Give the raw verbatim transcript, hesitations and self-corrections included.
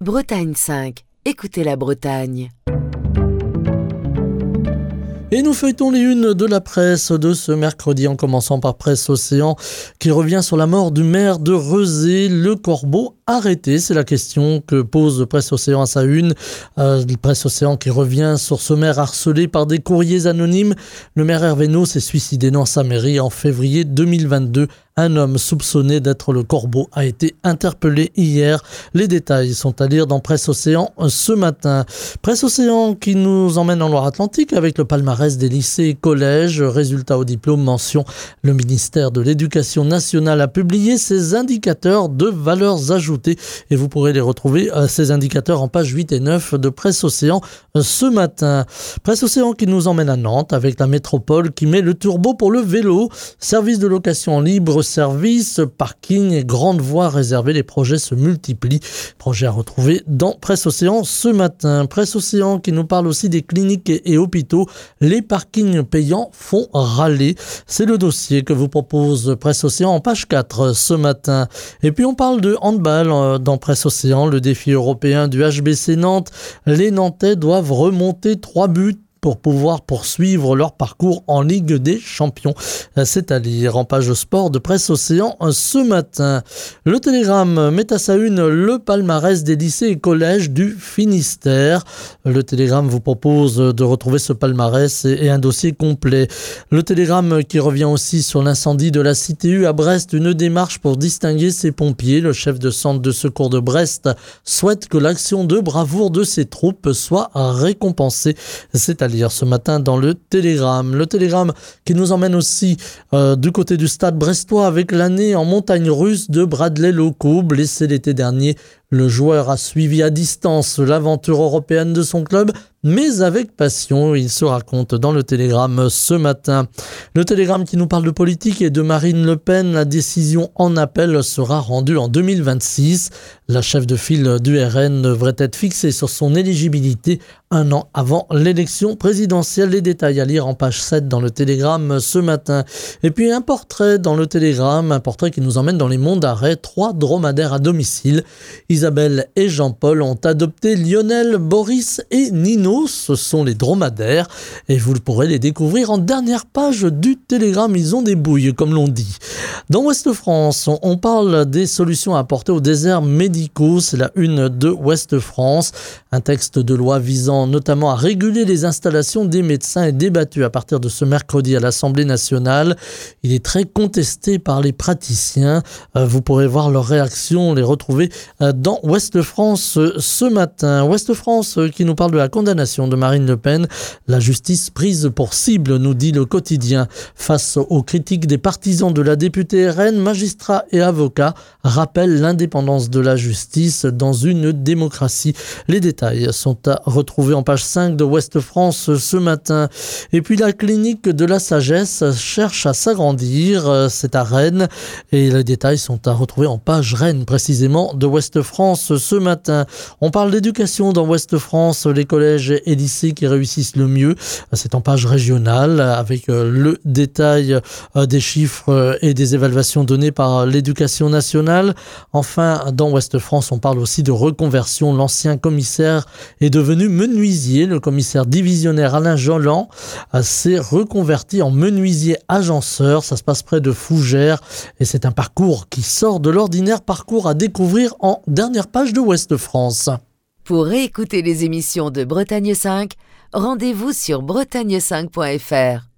Bretagne cinq, écoutez la Bretagne. Et nous feuilletons les unes de la presse de ce mercredi en commençant par Presse Océan qui revient sur la mort du maire de Rezé, le corbeau arrêté. C'est la question que pose Presse Océan à sa une. Euh, Presse Océan qui revient sur ce maire harcelé par des courriers anonymes. Le maire Hervé Naud s'est suicidé dans sa mairie en février deux mille vingt-deux. Un homme soupçonné d'être le corbeau a été interpellé hier. Les détails sont à lire dans Presse Océan ce matin. Presse Océan qui nous emmène en Loire-Atlantique avec le palmarès des lycées et collèges. Résultats au diplôme, mention. Le ministère de l'Éducation nationale a publié ses indicateurs de valeurs ajoutées et vous pourrez les retrouver, ces indicateurs, en page huit et neuf de Presse Océan ce matin. Presse Océan qui nous emmène à Nantes avec la métropole qui met le turbo pour le vélo. Service de location en libre service, parking et grandes voies réservées, les projets se multiplient. Projets à retrouver dans Presse Océan ce matin. Presse Océan qui nous parle aussi des cliniques et, et hôpitaux. Les parkings payants font râler. C'est le dossier que vous propose Presse Océan en page quatre ce matin. Et puis on parle de handball dans Presse Océan, le défi européen du H B C Nantes. Les Nantais doivent remonter trois buts pour pouvoir poursuivre leur parcours en Ligue des Champions. C'est à lire en page sport de Presse Océan ce matin. Le Télégramme met à sa une le palmarès des lycées et collèges du Finistère. Le Télégramme vous propose de retrouver ce palmarès et un dossier complet. Le Télégramme qui revient aussi sur l'incendie de la C T U à Brest, une démarche pour distinguer ses pompiers. Le chef de centre de secours de Brest souhaite que l'action de bravoure de ses troupes soit récompensée. C'est à lire ce matin dans le Télégramme. Le Télégramme qui nous emmène aussi euh, du côté du stade brestois avec l'année en montagne russe de Bradley Loco. Blessé l'été dernier, le joueur a suivi à distance l'aventure européenne de son club, mais avec passion. Il se raconte dans le Télégramme ce matin. Le Télégramme qui nous parle de politique et de Marine Le Pen. La décision en appel sera rendue en deux mille vingt-six. La chef de file du R N devrait être fixée sur son éligibilité un an avant l'élection présidentielle. Les détails à lire en page sept dans le Télégramme ce matin. Et puis un portrait dans le Télégramme, un portrait qui nous emmène dans les monts d'arrêt. Trois dromadaires à domicile. Isabelle et Jean-Paul ont adopté Lionel, Boris et Nino. Ce sont les dromadaires et vous pourrez les découvrir en dernière page du Télégramme. Ils ont des bouilles, comme l'on dit. Dans Ouest France, on parle des solutions à apporter aux déserts médicaux. C'est la une de Ouest France. Un texte de loi visant notamment à réguler les installations des médecins est débattu à partir de ce mercredi à l'Assemblée nationale. Il est très contesté par les praticiens. Vous pourrez voir leurs réactions, les retrouver dans Ouest France ce matin. Ouest France qui nous parle de la condamnation de Marine Le Pen. La justice prise pour cible, nous dit le quotidien. Face aux critiques des partisans de la députée R N, magistrats et avocats rappellent l'indépendance de la justice dans une démocratie. Les détails sont à retrouver en page cinq de Ouest France ce matin. Et puis la clinique de la sagesse cherche à s'agrandir. C'est à Rennes. Et les détails sont à retrouver en page Rennes précisément de Ouest France ce matin. On parle d'éducation dans Ouest France, les collèges et lycées qui réussissent le mieux. C'est en page régionale avec le détail des chiffres et des évaluations données par l'Éducation nationale. Enfin, dans Ouest France, on parle aussi de reconversion. L'ancien commissaire est devenu menuisier. Le commissaire divisionnaire Alain Jolan s'est reconverti en menuisier agenceur. Ça se passe près de Fougères et c'est un parcours qui sort de l'ordinaire, parcours à découvrir en dernière page de Ouest France. Pour réécouter les émissions de Bretagne cinq, rendez-vous sur bretagne cinq point f r.